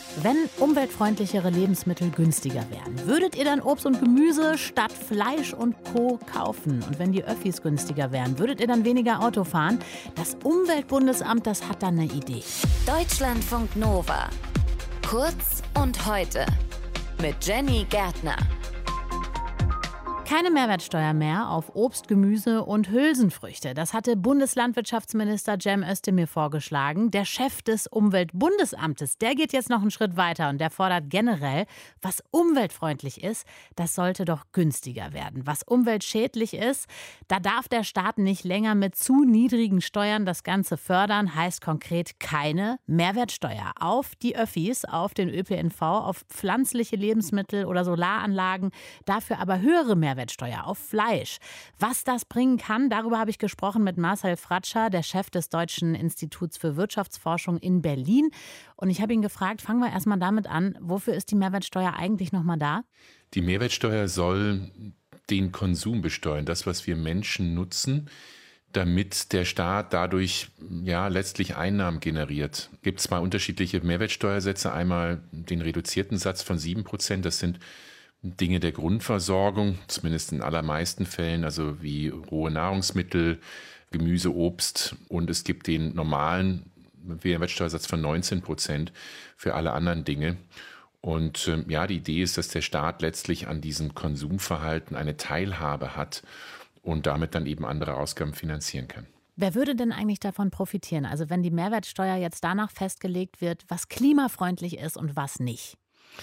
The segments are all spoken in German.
Wenn umweltfreundlichere Lebensmittel günstiger wären, würdet ihr dann Obst und Gemüse statt Fleisch und Co. kaufen? Und wenn die Öffis günstiger wären, würdet ihr dann weniger Auto fahren? Das Umweltbundesamt, das hat dann eine Idee. Deutschlandfunk Nova. Kurz und heute. Mit Jenny Gärtner. Keine Mehrwertsteuer mehr auf Obst, Gemüse und Hülsenfrüchte. Das hatte Bundeslandwirtschaftsminister Cem Özdemir vorgeschlagen. Der Chef des Umweltbundesamtes, der geht jetzt noch einen Schritt weiter und der fordert generell, was umweltfreundlich ist, das sollte doch günstiger werden. Was umweltschädlich ist, da darf der Staat nicht länger mit zu niedrigen Steuern das Ganze fördern. Heißt konkret keine Mehrwertsteuer auf die Öffis, auf den ÖPNV, auf pflanzliche Lebensmittel oder Solaranlagen. Dafür aber höhere Mehrwertsteuer auf Fleisch. Was das bringen kann, darüber habe ich gesprochen mit Marcel Fratscher, der Chef des Deutschen Instituts für Wirtschaftsforschung in Berlin. Und ich habe ihn gefragt, fangen wir erstmal damit an, wofür ist die Mehrwertsteuer eigentlich nochmal da? Die Mehrwertsteuer soll den Konsum besteuern, das, was wir Menschen nutzen, damit der Staat dadurch letztlich Einnahmen generiert. Es gibt zwei unterschiedliche Mehrwertsteuersätze. Einmal den reduzierten Satz von 7%, das sind Dinge der Grundversorgung, zumindest in allermeisten Fällen, also wie rohe Nahrungsmittel, Gemüse, Obst. Und es gibt den normalen Mehrwertsteuersatz von 19% für alle anderen Dinge. Und die Idee ist, dass der Staat letztlich an diesem Konsumverhalten eine Teilhabe hat und damit dann eben andere Ausgaben finanzieren kann. Wer würde denn eigentlich davon profitieren? Also wenn die Mehrwertsteuer jetzt danach festgelegt wird, was klimafreundlich ist und was nicht?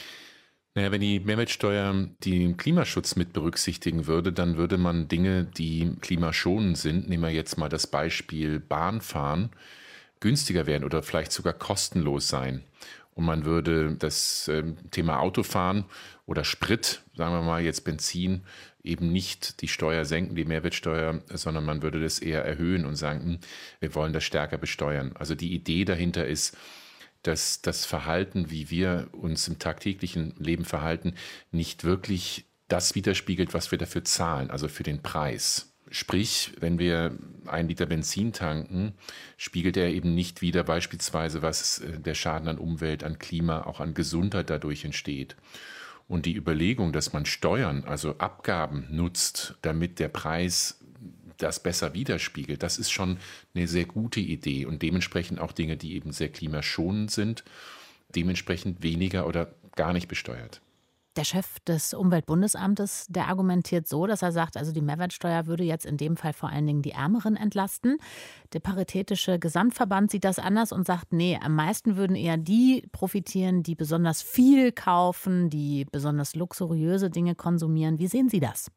Wenn die Mehrwertsteuer den Klimaschutz mit berücksichtigen würde, dann würde man Dinge, die klimaschonend sind, nehmen wir jetzt mal das Beispiel Bahnfahren, günstiger werden oder vielleicht sogar kostenlos sein. Und man würde das Thema Autofahren oder Sprit, sagen wir mal jetzt Benzin, eben nicht die Steuer senken, die Mehrwertsteuer, sondern man würde das eher erhöhen und sagen, wir wollen das stärker besteuern. Also die Idee dahinter ist, dass das Verhalten, wie wir uns im tagtäglichen Leben verhalten, nicht wirklich das widerspiegelt, was wir dafür zahlen, also für den Preis. Sprich, wenn wir 1 Liter Benzin tanken, spiegelt er eben nicht wider beispielsweise, was der Schaden an Umwelt, an Klima, auch an Gesundheit dadurch entsteht. Und die Überlegung, dass man Steuern, also Abgaben nutzt, damit der Preis das besser widerspiegelt, das ist schon eine sehr gute Idee und dementsprechend auch Dinge, die eben sehr klimaschonend sind, dementsprechend weniger oder gar nicht besteuert. Der Chef des Umweltbundesamtes, der argumentiert so, dass er sagt, also die Mehrwertsteuer würde jetzt in dem Fall vor allen Dingen die Ärmeren entlasten. Der Paritätische Gesamtverband sieht das anders und sagt, nee, am meisten würden eher die profitieren, die besonders viel kaufen, die besonders luxuriöse Dinge konsumieren. Wie sehen Sie das?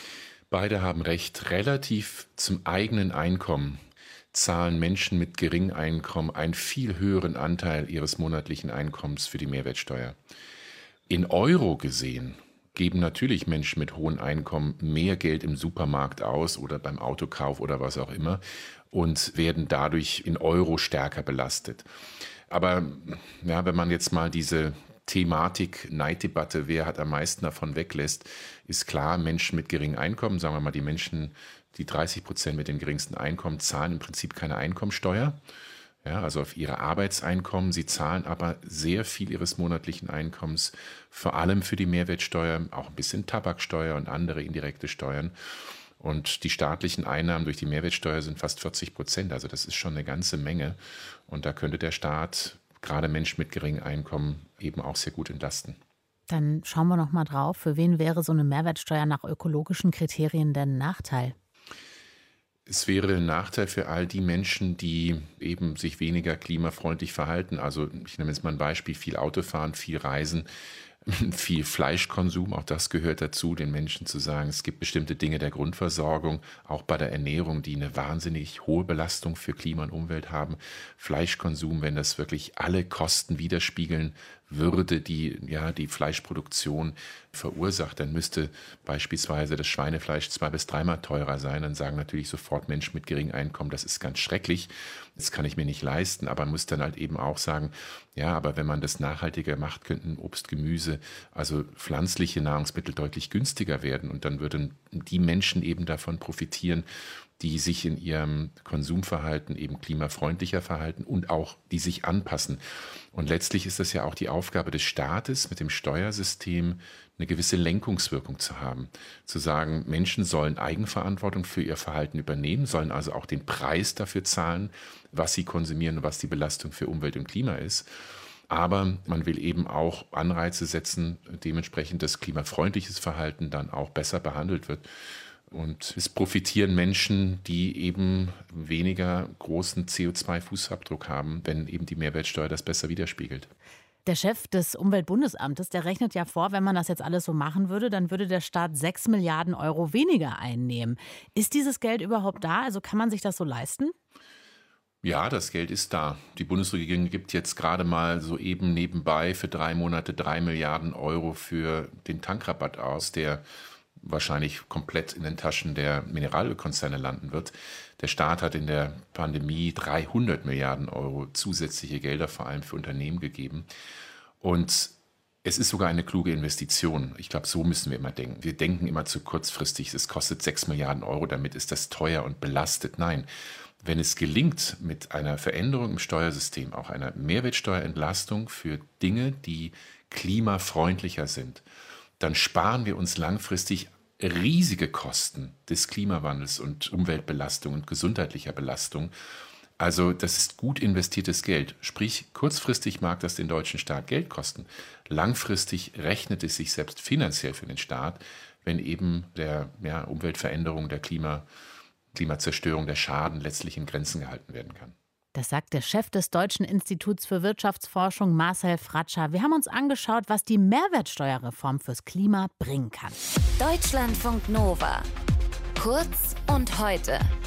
Beide haben recht. Relativ zum eigenen Einkommen zahlen Menschen mit geringem Einkommen einen viel höheren Anteil ihres monatlichen Einkommens für die Mehrwertsteuer. In Euro gesehen geben natürlich Menschen mit hohem Einkommen mehr Geld im Supermarkt aus oder beim Autokauf oder was auch immer und werden dadurch in Euro stärker belastet. Aber wenn man jetzt mal diese Thematik, Neiddebatte, wer hat am meisten davon weglässt, ist klar, Menschen mit geringem Einkommen, sagen wir mal die Menschen, die 30% mit dem geringsten Einkommen, zahlen im Prinzip keine Einkommensteuer, also auf ihre Arbeitseinkommen. Sie zahlen aber sehr viel ihres monatlichen Einkommens, vor allem für die Mehrwertsteuer, auch ein bisschen Tabaksteuer und andere indirekte Steuern. Und die staatlichen Einnahmen durch die Mehrwertsteuer sind fast 40%, also das ist schon eine ganze Menge. Und da könnte der Staat gerade Menschen mit geringem Einkommen eben auch sehr gut entlasten. Dann schauen wir noch mal drauf. Für wen wäre so eine Mehrwertsteuer nach ökologischen Kriterien denn ein Nachteil? Es wäre ein Nachteil für all die Menschen, die eben sich weniger klimafreundlich verhalten. Also ich nehme jetzt mal ein Beispiel, viel Autofahren, viel Reisen, viel Fleischkonsum, auch das gehört dazu, den Menschen zu sagen, es gibt bestimmte Dinge der Grundversorgung, auch bei der Ernährung, die eine wahnsinnig hohe Belastung für Klima und Umwelt haben. Fleischkonsum, wenn das wirklich alle Kosten widerspiegeln würde, die Fleischproduktion verursacht, dann müsste beispielsweise das Schweinefleisch 2- bis 3-mal teurer sein. Dann sagen natürlich sofort Menschen mit geringem Einkommen, das ist ganz schrecklich, das kann ich mir nicht leisten. Aber man muss dann halt eben auch sagen, ja, aber wenn man das nachhaltiger macht, könnten Obst, Gemüse, also pflanzliche Nahrungsmittel deutlich günstiger werden. Und dann würden die Menschen eben davon profitieren, die sich in ihrem Konsumverhalten eben klimafreundlicher verhalten und auch die sich anpassen. Und letztlich ist das ja auch die Aufgabe des Staates, mit dem Steuersystem eine gewisse Lenkungswirkung zu haben. Zu sagen, Menschen sollen Eigenverantwortung für ihr Verhalten übernehmen, sollen also auch den Preis dafür zahlen, was sie konsumieren und was die Belastung für Umwelt und Klima ist. Aber man will eben auch Anreize setzen, dementsprechend das klimafreundliches Verhalten dann auch besser behandelt wird. Und es profitieren Menschen, die eben weniger großen CO2-Fußabdruck haben, wenn eben die Mehrwertsteuer das besser widerspiegelt. Der Chef des Umweltbundesamtes, der rechnet ja vor, wenn man das jetzt alles so machen würde, dann würde der Staat 6 Milliarden Euro weniger einnehmen. Ist dieses Geld überhaupt da? Also kann man sich das so leisten? Ja, das Geld ist da. Die Bundesregierung gibt jetzt gerade mal so eben nebenbei für 3 Monate 3 Milliarden Euro für den Tankrabatt aus, der wahrscheinlich komplett in den Taschen der Mineralölkonzerne landen wird. Der Staat hat in der Pandemie 300 Milliarden Euro zusätzliche Gelder vor allem für Unternehmen gegeben. Und es ist sogar eine kluge Investition. Ich glaube, so müssen wir immer denken. Wir denken immer zu kurzfristig, es kostet 6 Milliarden Euro, damit ist das teuer und belastet. Nein, wenn es gelingt, mit einer Veränderung im Steuersystem, auch einer Mehrwertsteuerentlastung für Dinge, die klimafreundlicher sind, dann sparen wir uns langfristig riesige Kosten des Klimawandels und Umweltbelastung und gesundheitlicher Belastung. Also das ist gut investiertes Geld. Sprich, kurzfristig mag das den deutschen Staat Geld kosten. Langfristig rechnet es sich selbst finanziell für den Staat, wenn eben der Umweltveränderung, der Klimazerstörung, der Schaden letztlich in Grenzen gehalten werden kann. Das sagt der Chef des Deutschen Instituts für Wirtschaftsforschung, Marcel Fratscher. Wir haben uns angeschaut, was die Mehrwertsteuerreform fürs Klima bringen kann. Deutschlandfunk Nova. Kurz und heute.